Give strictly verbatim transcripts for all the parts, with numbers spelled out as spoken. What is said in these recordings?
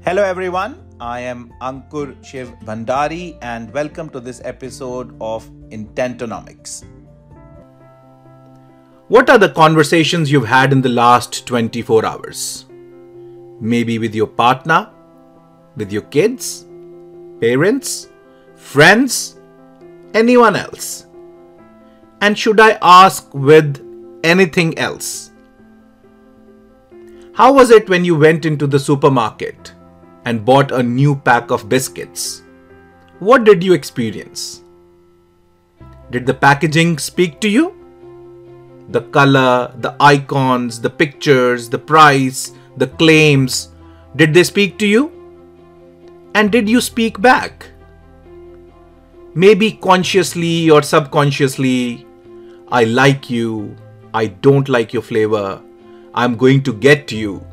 Hello everyone, I am Ankur Shiv Bhandari and welcome to this episode of Intentonomics. What are the conversations you've had in the last twenty-four hours? Maybe with your partner, with your kids, parents, friends, anyone else? And should I ask with anything else? How was it when you went into the supermarket and bought a new pack of biscuits? What did you experience? Did the packaging speak to you? The color, the icons, the pictures, the price, the claims, did they speak to you? And did you speak back? Maybe consciously or subconsciously, I like you, I don't like your flavor, I'm going to get to you.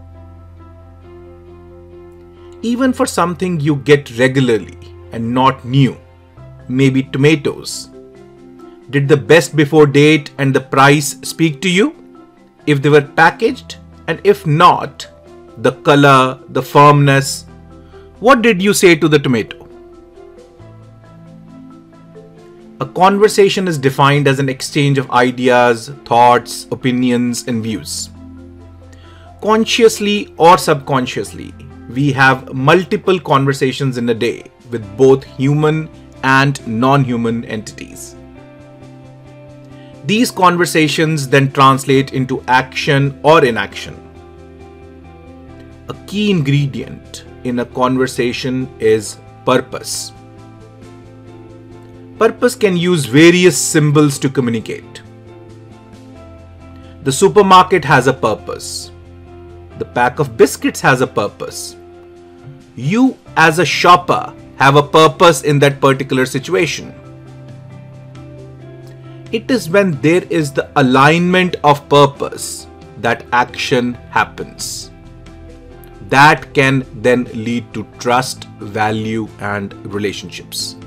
Even for something you get regularly and not new, maybe tomatoes. Did the best before date and the price speak to you? If they were packaged, and if not, the color, the firmness, what did you say to the tomato? A conversation is defined as an exchange of ideas, thoughts, opinions, and views. Consciously or subconsciously, we have multiple conversations in a day with both human and non-human entities. These conversations then translate into action or inaction. A key ingredient in a conversation is purpose. Purpose can use various symbols to communicate. The supermarket has a purpose. The pack of biscuits has a purpose. You as a shopper have a purpose in that particular situation. It is when there is the alignment of purpose that action happens. That can then lead to trust, value, and relationships.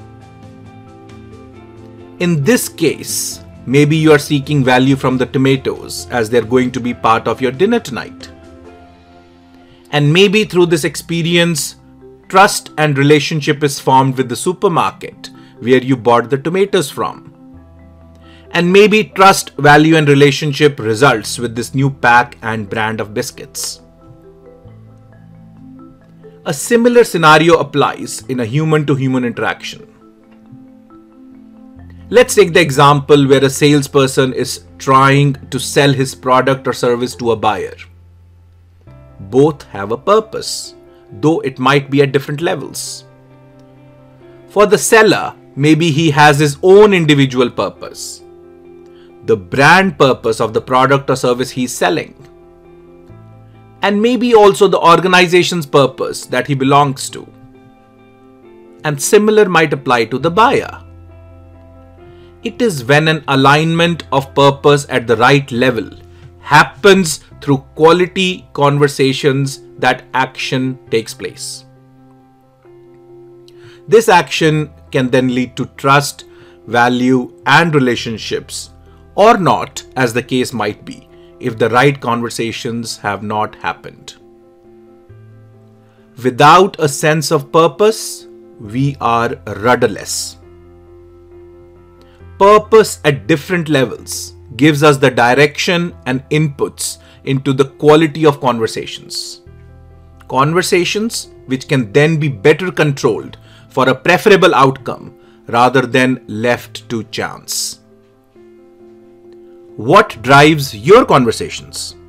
In this case, maybe you are seeking value from the tomatoes as they're going to be part of your dinner tonight. And maybe through this experience, trust and relationship is formed with the supermarket where you bought the tomatoes from. And maybe trust, value, and relationship results with this new pack and brand of biscuits. A similar scenario applies in a human-to-human interaction. Let's take the example where a salesperson is trying to sell his product or service to a buyer. Both have a purpose, though it might be at different levels. For the seller, maybe he has his own individual purpose, the brand purpose of the product or service he's selling, and maybe also the organization's purpose that he belongs to. And similar might apply to the buyer. It is when an alignment of purpose at the right level happens through quality conversations that action takes place. This action can then lead to trust, value, and relationships, or not, as the case might be, if the right conversations have not happened. Without a sense of purpose, we are rudderless. Purpose at different levels gives us the direction and inputs into the quality of conversations. Conversations which can then be better controlled for a preferable outcome rather than left to chance. What drives your conversations?